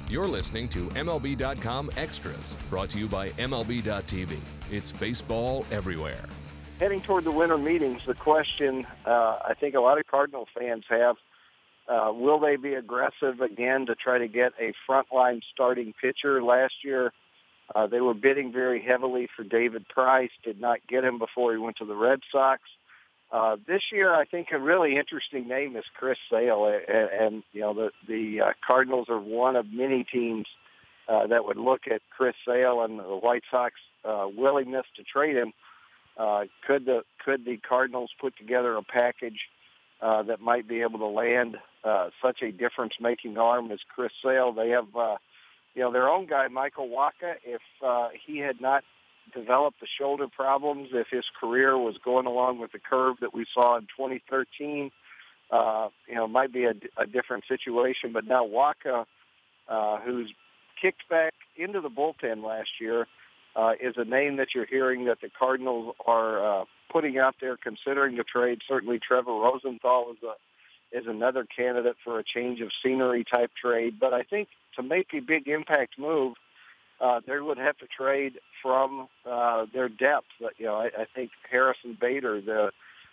You're listening to MLB.com Extras, brought to you by MLB.tv. It's baseball everywhere. Heading toward the winter meetings, the question I think a lot of Cardinal fans have, will they be aggressive again to try to get a frontline starting pitcher? Last year, they were bidding very heavily for David Price, did not get him before he went to the Red Sox. This year, I think a really interesting name is Chris Sale, and you know the Cardinals are one of many teams that would look at Chris Sale and the White Sox willingness to trade him. Could the Cardinals put together a package that might be able to land such a difference-making arm as Chris Sale? They have their own guy, Michael Wacha. If he had not developed the shoulder problems, if his career was going along with the curve that we saw in 2013, it might be a different situation. But now Wacha, who's kicked back into the bullpen last year, is a name that you're hearing that the Cardinals are putting out there, considering the trade. Certainly Trevor Rosenthal is another candidate for a change of scenery type trade. But I think to make a big impact move, they would have to trade from their depth. I think Harrison Bader, the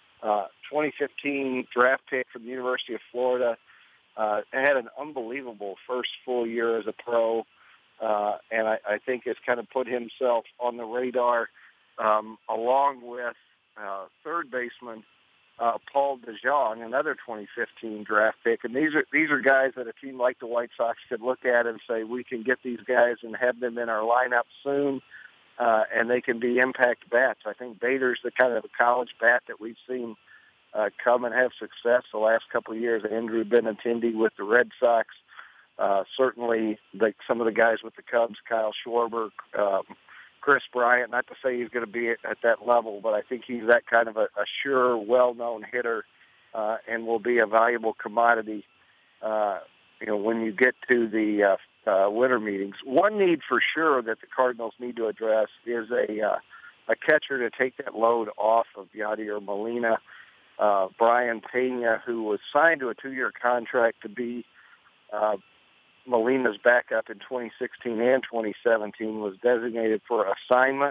2015 draft pick from the University of Florida, had an unbelievable first full year as a pro, and I think has kind of put himself on the radar along with third baseman Paul DeJong, another 2015 draft pick. And these are guys that a team like the White Sox could look at and say, we can get these guys and have them in our lineup soon, and they can be impact bats. I think Bader's the kind of a college bat that we've seen come and have success the last couple of years. Andrew Benintendi with the Red Sox, certainly some of the guys with the Cubs, Kyle Schwarber, Chris Bryant, not to say he's going to be at that level, but I think he's that kind of a sure, well-known hitter and will be a valuable commodity, when you get to the winter meetings. One need for sure that the Cardinals need to address is a catcher to take that load off of Yadier Molina. Brian Pena, who was signed to a 2-year contract to be Molina's backup in 2016 and 2017, was designated for assignment.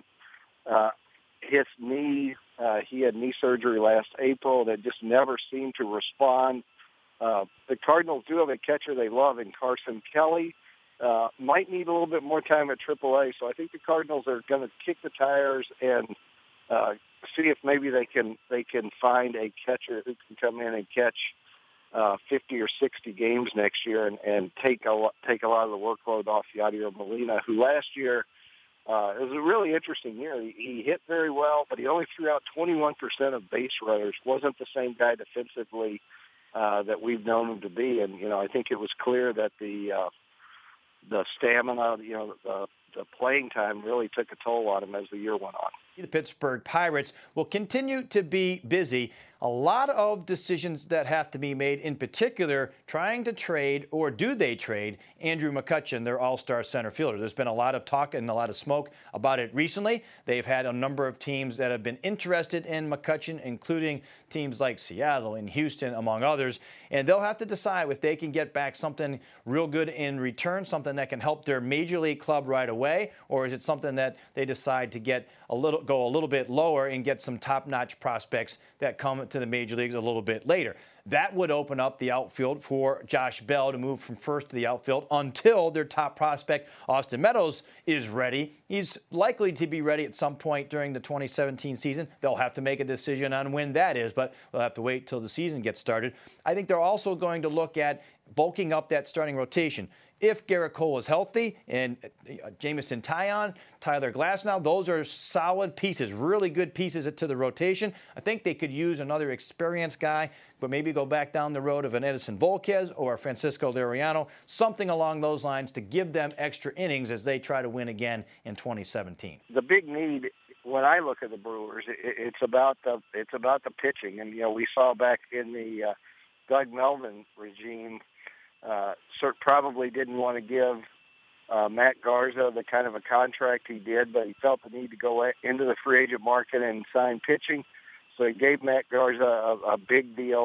His knee, he had knee surgery last April that just never seemed to respond. The Cardinals do have a catcher they love in Carson Kelly. Might need a little bit more time at AAA, so I think the Cardinals are going to kick the tires and see if maybe they can find a catcher who can come in and catch 50 or 60 games next year and take a lot of the workload off Yadier Molina, who last year it was a really interesting year. He hit very well, but he only threw out 21% of base runners. Wasn't the same guy defensively that we've known him to be. And I think it was clear that the stamina, the playing time really took a toll on him as the year went on. The Pittsburgh Pirates will continue to be busy. A lot of decisions that have to be made, in particular, trying to trade, or do they trade, Andrew McCutchen, their all-star center fielder. There's been a lot of talk and a lot of smoke about it recently. They've had a number of teams that have been interested in McCutchen, including teams like Seattle and Houston, among others. And they'll have to decide if they can get back something real good in return, something that can help their major league club right away, or is it something that they decide to go a little bit lower and get some top-notch prospects that come to the major leagues a little bit later. That would open up the outfield for Josh Bell to move from first to the outfield until their top prospect, Austin Meadows, is ready. He's likely to be ready at some point during the 2017 season. They'll have to make a decision on when that is, but they'll have to wait till the season gets started. I think they're also going to look at bulking up that starting rotation. If Garrett Cole is healthy and Jameson Taillon, Tyler Glasnow, those are solid pieces, really good pieces to the rotation. I think they could use another experienced guy, but maybe go back down the road of an Edison Volquez or Francisco Liriano, something along those lines to give them extra innings as they try to win again in 2017. The big need, when I look at the Brewers, it's about the pitching, and we saw back in the Doug Melvin regime. Probably didn't want to give Matt Garza the kind of a contract he did, but he felt the need to go into the free agent market and sign pitching. So he gave Matt Garza a big deal.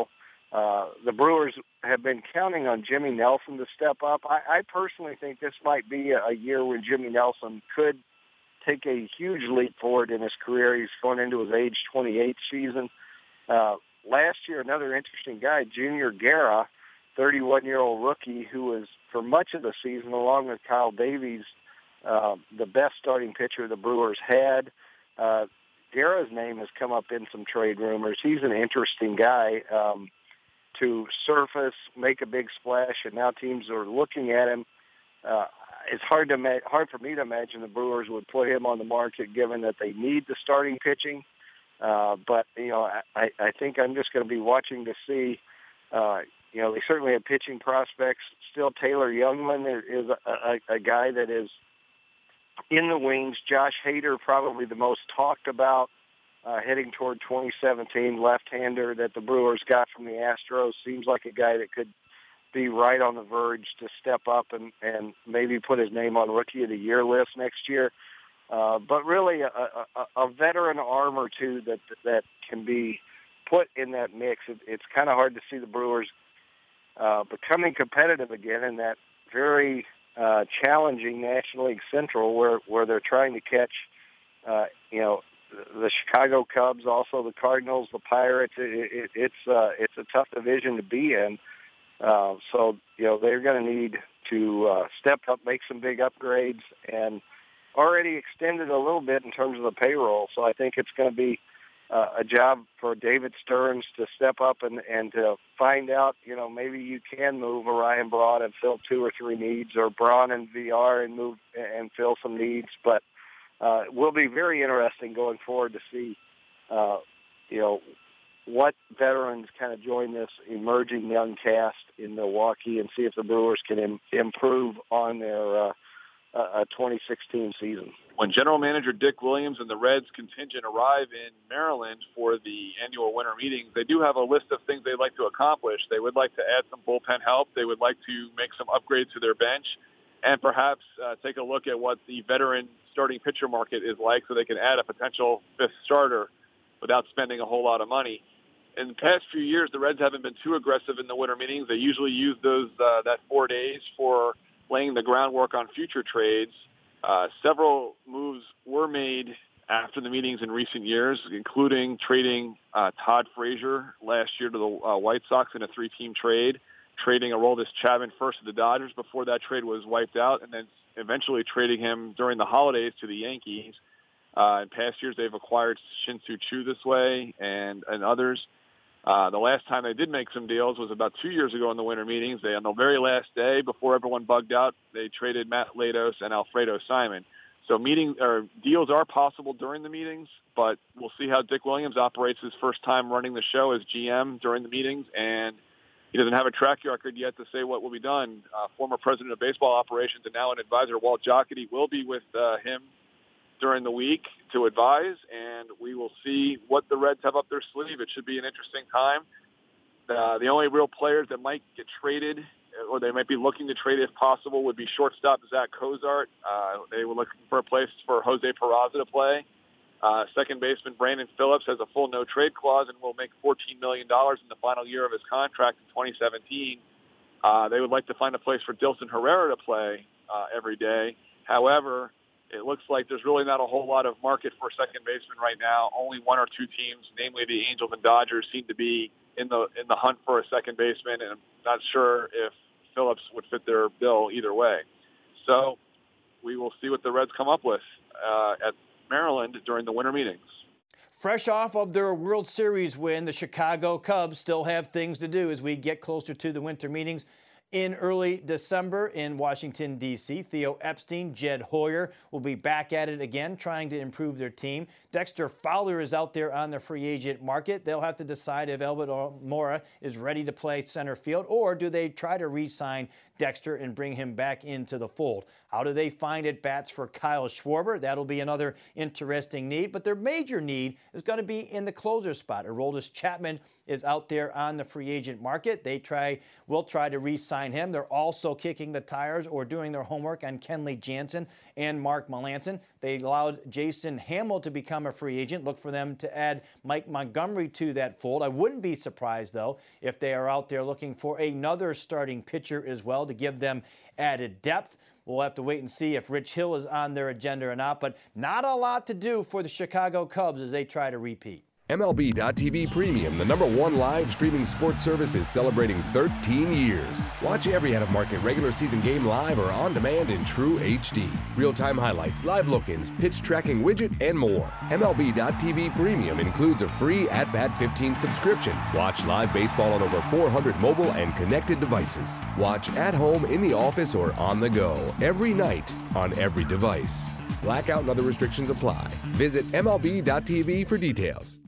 The Brewers have been counting on Jimmy Nelson to step up. I personally think this might be a year when Jimmy Nelson could take a huge leap forward in his career. He's going into his age 28 season. Last year, another interesting guy, Junior Guerra, 31-year-old rookie who was, for much of the season, along with Kyle Davies, the best starting pitcher the Brewers had. Guerra's name has come up in some trade rumors. He's an interesting guy to surface, make a big splash, and now teams are looking at him. It's hard for me to imagine the Brewers would put him on the market, given that they need the starting pitching. But I think I'm just going to be watching to see. They certainly have pitching prospects. Still, Taylor Youngman is a guy that is in the wings. Josh Hader, probably the most talked about heading toward 2017, left-hander that the Brewers got from the Astros. Seems like a guy that could be right on the verge to step up and maybe put his name on Rookie of the Year list next year. But really a veteran arm or two that can be put in that mix. It's kind of hard to see the Brewers becoming competitive again in that very challenging National League Central where they're trying to catch, the Chicago Cubs, also the Cardinals, the Pirates. It's a tough division to be in. So they're going to need to step up, make some big upgrades, and already extended a little bit in terms of the payroll. So I think it's going to be a job for David Stearns to step up and to find out, maybe you can move Orion Broad and fill 2 or 3 needs, or Braun and VR and move and fill some needs. But it will be very interesting going forward to see, what veterans kind of join this emerging young cast in Milwaukee, and see if the Brewers can improve on their 2016 season. When General Manager Dick Williams and the Reds contingent arrive in Maryland for the annual winter meetings, they do have a list of things they'd like to accomplish. They would like to add some bullpen help. They would like to make some upgrades to their bench, and perhaps take a look at what the veteran starting pitcher market is like, so they can add a potential 5th starter without spending a whole lot of money. In the past few years, the Reds haven't been too aggressive in the winter meetings. They usually use that 4 days for laying the groundwork on future trades. Several moves were made after the meetings in recent years, including trading Todd Frazier last year to the White Sox in a 3-team trade, trading Aroldis Chapman first to the Dodgers before that trade was wiped out, and then eventually trading him during the holidays to the Yankees. In past years, they've acquired Shin-Soo Choo this way and others. The last time they did make some deals was about 2 years ago in the winter meetings. On the very last day, before everyone bugged out, they traded Matt Latos and Alfredo Simon. So deals are possible during the meetings, but we'll see how Dick Williams operates his first time running the show as GM during the meetings, and he doesn't have a track record yet to say what will be done. Former president of baseball operations and now an advisor, Walt Jocketty, will be with him during the week to advise, and we will see what the Reds have up their sleeve. It should be an interesting time. The only real players that might get traded, or they might be looking to trade if possible, would be shortstop Zach Cozart. They were looking for a place for Jose Peraza to play. Second baseman Brandon Phillips has a full no-trade clause and will make $14 million in the final year of his contract in 2017. They would like to find a place for Dilson Herrera to play every day. However, it looks like there's really not a whole lot of market for second baseman right now. Only 1 or 2 teams, namely the Angels and Dodgers, seem to be in the hunt for a second baseman, and I'm not sure if Phillips would fit their bill either way. So we will see what the Reds come up with at Maryland during the winter meetings. Fresh off of their World Series win, the Chicago Cubs still have things to do as we get closer to the winter meetings. In early December in Washington, D.C., Theo Epstein, Jed Hoyer will be back at it again, trying to improve their team. Dexter Fowler is out there on the free agent market. They'll have to decide if Albert Mora is ready to play center field, or do they try to re-sign Dexter and bring him back into the fold. How do they find at bats for Kyle Schwarber? That'll be another interesting need, but their major need is going to be in the closer spot. Aroldis Chapman is out there on the free agent market. They will try to re-sign him. They're also kicking the tires or doing their homework on Kenley Jansen and Mark Melancon. They allowed Jason Hamill to become a free agent. Look for them to add Mike Montgomery to that fold. I wouldn't be surprised, though, if they are out there looking for another starting pitcher as well to give them added depth. We'll have to wait and see if Rich Hill is on their agenda or not, but not a lot to do for the Chicago Cubs as they try to repeat. MLB.tv Premium, the #1 live streaming sports service, is celebrating 13 years. Watch every out-of-market regular season game live or on demand in true HD. Real-time highlights, live look-ins, pitch tracking widget, and more. MLB.tv Premium includes a free At-Bat 15 subscription. Watch live baseball on over 400 mobile and connected devices. Watch at home, in the office, or on the go, every night, on every device. Blackout and other restrictions apply. Visit MLB.tv for details.